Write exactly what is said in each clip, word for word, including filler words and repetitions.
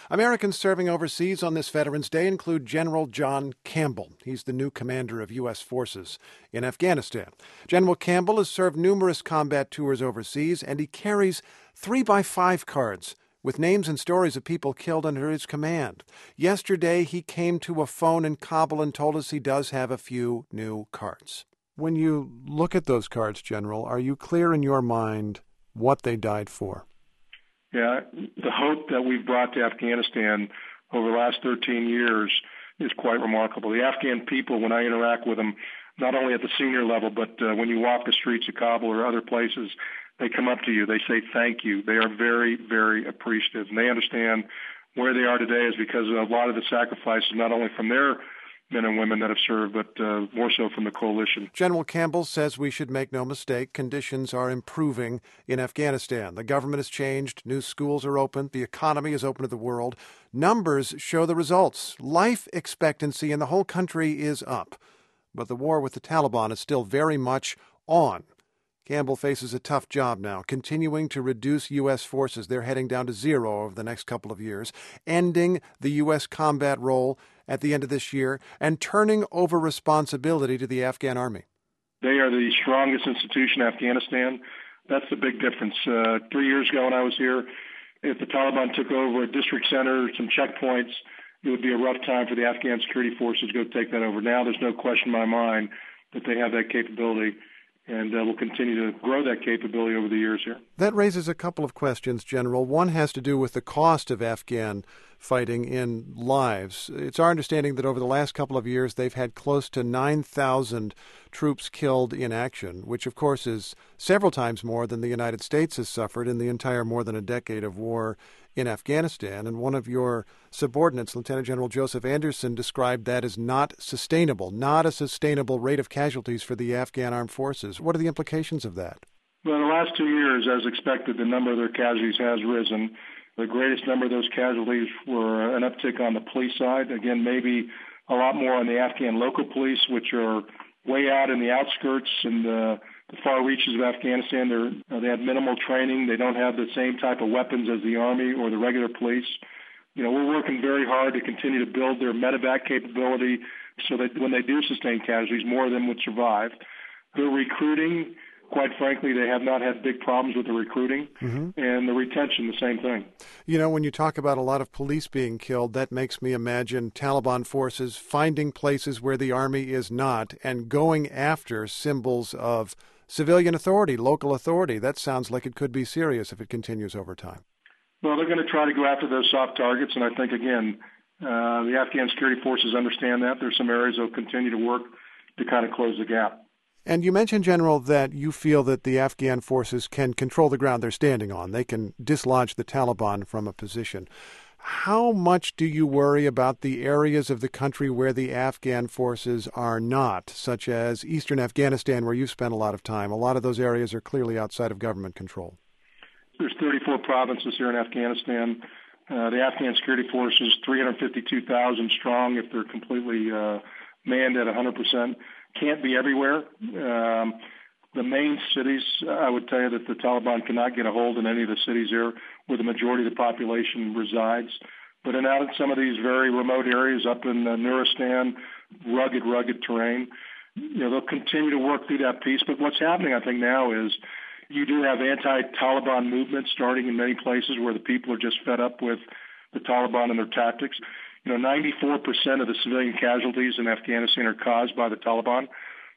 Americans serving overseas on this Veterans Day include General John Campbell. He's the new commander of U S forces in Afghanistan. General Campbell has served numerous combat tours overseas, and he carries three by five cards with names and stories of people killed under his command. Yesterday, he came to a phone in Kabul and told us he does have a few new cards. When you look at those cards, General, are you clear in your mind what they died for? Yeah, the hope that we've brought to Afghanistan over the last thirteen years is quite remarkable. The Afghan people, when I interact with them, not only at the senior level, but uh, when you walk the streets of Kabul or other places, they come up to you. They say thank you. They are very, very appreciative. And they understand where they are today is because of a lot of the sacrifices, not only from their men and women that have served, but uh, more so from the coalition. General Campbell says we should make no mistake. Conditions are improving in Afghanistan. The government has changed. New schools are open. The economy is open to the world. Numbers show the results. Life expectancy in the whole country is up. But the war with the Taliban is still very much on. Campbell faces a tough job now, continuing to reduce U S forces. They're heading down to zero over the next couple of years, ending the U S combat role at the end of this year, and turning over responsibility to the Afghan army. They are the strongest institution in Afghanistan. That's the big difference. Uh, three years ago when I was here, if the Taliban took over a district center, some checkpoints, it would be a rough time for the Afghan security forces to go take that over. Now there's no question in my mind that they have that capability, and uh, we'll continue to grow that capability over the years here. That raises a couple of questions, General. One has to do with the cost of Afghan fighting in lives. It's our understanding that over the last couple of years they've had close to nine thousand troops killed in action, which of course is several times more than the United States has suffered in the entire more than a decade of war in Afghanistan. And one of your subordinates, Lieutenant General Joseph Anderson, described that as not sustainable, not a sustainable rate of casualties for the Afghan armed forces. What are the implications of that? Well, in the last two years, as expected, the number of their casualties has risen. The greatest number of those casualties were an uptick on the police side. Again, maybe a lot more on the Afghan local police, which are way out in the outskirts and the, the far reaches of Afghanistan. They're, they have minimal training. They don't have the same type of weapons as the Army or the regular police. You know, we're working very hard to continue to build their medevac capability so that when they do sustain casualties, more of them would survive. They're recruiting. Quite frankly, they have not had big problems with the recruiting, mm-hmm. and the retention, the same thing. You know, when you talk about a lot of police being killed, that makes me imagine Taliban forces finding places where the army is not and going after symbols of civilian authority, local authority. That sounds like it could be serious if it continues over time. Well, they're going to try to go after those soft targets, and I think, again, uh, the Afghan security forces understand that. There's some areas they'll continue to work to kind of close the gap. And you mentioned, General, that you feel that the Afghan forces can control the ground they're standing on. They can dislodge the Taliban from a position. How much do you worry about the areas of the country where the Afghan forces are not, such as eastern Afghanistan, where you've spent a lot of time? A lot of those areas are clearly outside of government control. There's thirty-four provinces here in Afghanistan. Uh, the Afghan security forces, three hundred fifty-two thousand strong if they're completely uh, manned at one hundred percent. Can't be everywhere. Um, the main cities, I would tell you that the Taliban cannot get a hold in any of the cities there where the majority of the population resides. But in out in some of these very remote areas up in uh, Nuristan, rugged, rugged terrain, you know, they'll continue to work through that piece. But what's happening, I think, now is you do have anti-Taliban movements starting in many places where the people are just fed up with the Taliban and their tactics. You know, ninety-four percent of the civilian casualties in Afghanistan are caused by the Taliban.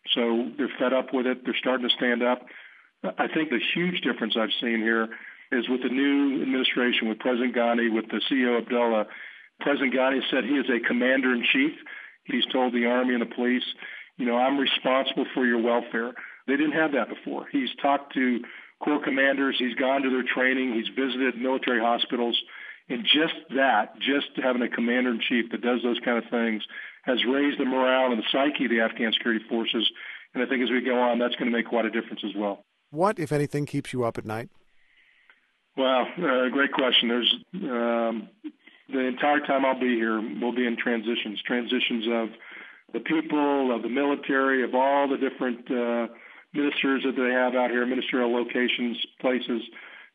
So they're fed up with it. They're starting to stand up. I think the huge difference I've seen here is with the new administration, with President Ghani, with the C E O Abdullah. President Ghani said he is a commander-in-chief. He's told the Army and the police, you know, I'm responsible for your welfare. They didn't have that before. He's talked to corps commanders. He's gone to their training. He's visited military hospitals. And just that, just having a commander-in-chief that does those kind of things has raised the morale and the psyche of the Afghan security forces. And I think as we go on, that's going to make quite a difference as well. What, if anything, keeps you up at night? Well, uh, great question. There's um, the entire time I'll be here, we'll be in transitions, transitions of the people, of the military, of all the different uh, ministers that they have out here, ministerial locations, places.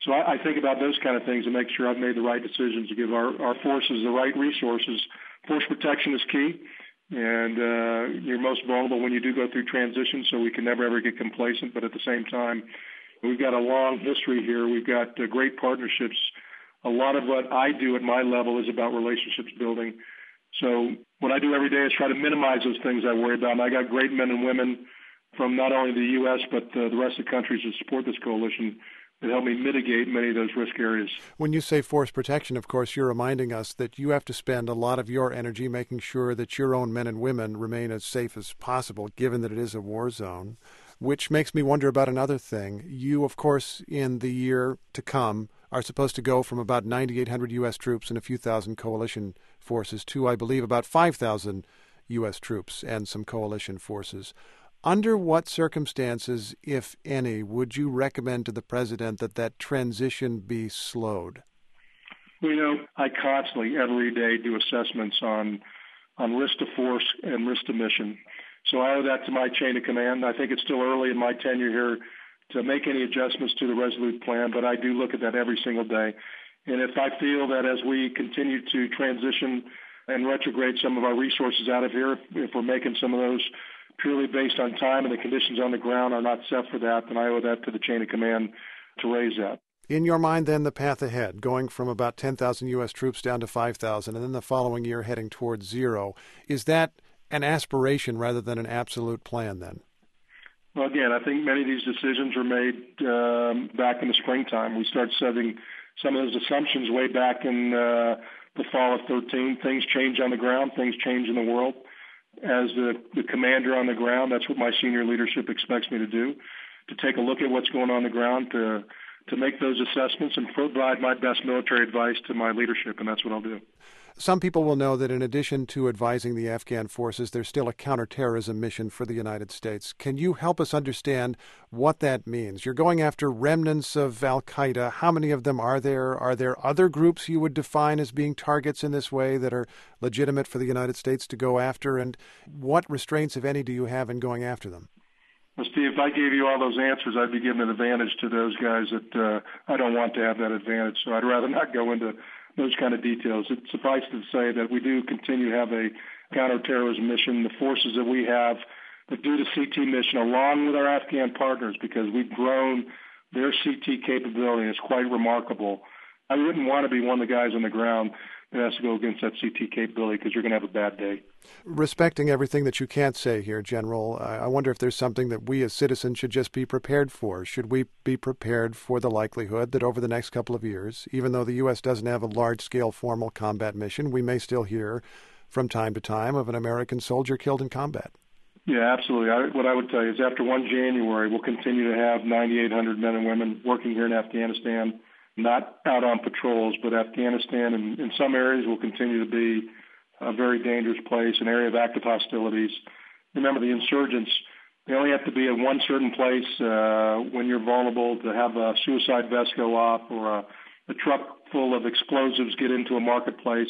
So I, I think about those kind of things and make sure I've made the right decisions to give our, our forces the right resources. Force protection is key, and uh, you're most vulnerable when you do go through transition, so we can never, ever get complacent. But at the same time, we've got a long history here. We've got uh, great partnerships. A lot of what I do at my level is about relationships building. So what I do every day is try to minimize those things I worry about. And I got great men and women from not only the U S, but uh, the rest of the countries that support this coalition that help me mitigate many of those risk areas. When you say force protection, of course, you're reminding us that you have to spend a lot of your energy making sure that your own men and women remain as safe as possible, given that it is a war zone, which makes me wonder about another thing. You, of course, in the year to come, are supposed to go from about ninety-eight hundred U S troops and a few thousand coalition forces to, I believe, about five thousand U S troops and some coalition forces. Under what circumstances, if any, would you recommend to the president that that transition be slowed? Well, you know, I constantly, every day, do assessments on on risk to force and risk to mission. So I owe that to my chain of command. I think it's still early in my tenure here to make any adjustments to the Resolute plan, but I do look at that every single day. And if I feel that as we continue to transition and retrograde some of our resources out of here, if we're making some of those purely based on time and the conditions on the ground are not set for that, then I owe that to the chain of command to raise that. In your mind, then, the path ahead, going from about ten thousand U S troops down to five thousand, and then the following year heading towards zero, is that an aspiration rather than an absolute plan, then? Well, again, I think many of these decisions were made um, back in the springtime. We started setting some of those assumptions way back in uh, the fall of thirteen. Things change on the ground. Things change in the world. As the, the commander on the ground, that's what my senior leadership expects me to do, to take a look at what's going on on the ground, to to make those assessments and provide my best military advice to my leadership, and that's what I'll do. Some people will know that in addition to advising the Afghan forces, there's still a counterterrorism mission for the United States. Can you help us understand what that means? You're going after remnants of al-Qaeda. How many of them are there? Are there other groups you would define as being targets in this way that are legitimate for the United States to go after? And what restraints, if any, do you have in going after them? Well, Steve, if I gave you all those answers, I'd be giving an advantage to those guys that uh, I don't want to have that advantage. So I'd rather not go into those kind of details. It's suffice to say that we do continue to have a counterterrorism mission. The forces that we have that do the C T mission, along with our Afghan partners, because we've grown their C T capability, is quite remarkable. I wouldn't want to be one of the guys on the ground that has to go against that C T capability, because you're going to have a bad day. Respecting everything that you can't say here, General, I wonder if there's something that we as citizens should just be prepared for. Should we be prepared for the likelihood that over the next couple of years, even though the U S doesn't have a large-scale formal combat mission, we may still hear from time to time of an American soldier killed in combat? Yeah, absolutely. I, what I would tell you is after the first of January, we'll continue to have ninety-eight hundred men and women working here in Afghanistan, not out on patrols, but Afghanistan in, in some areas will continue to be a very dangerous place, an area of active hostilities. Remember, the insurgents, they only have to be in one certain place uh, when you're vulnerable to have a suicide vest go off or a, a truck full of explosives get into a marketplace.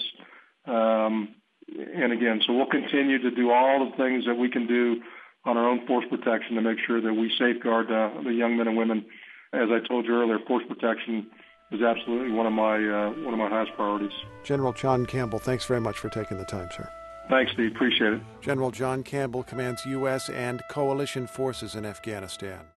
Um, and again, so we'll continue to do all the things that we can do on our own force protection to make sure that we safeguard uh, the young men and women. As I told you earlier, force protection is absolutely one of my uh, one of my highest priorities. General John Campbell, thanks very much for taking the time, sir. Thanks, Steve. Appreciate it. General John Campbell commands U S and coalition forces in Afghanistan.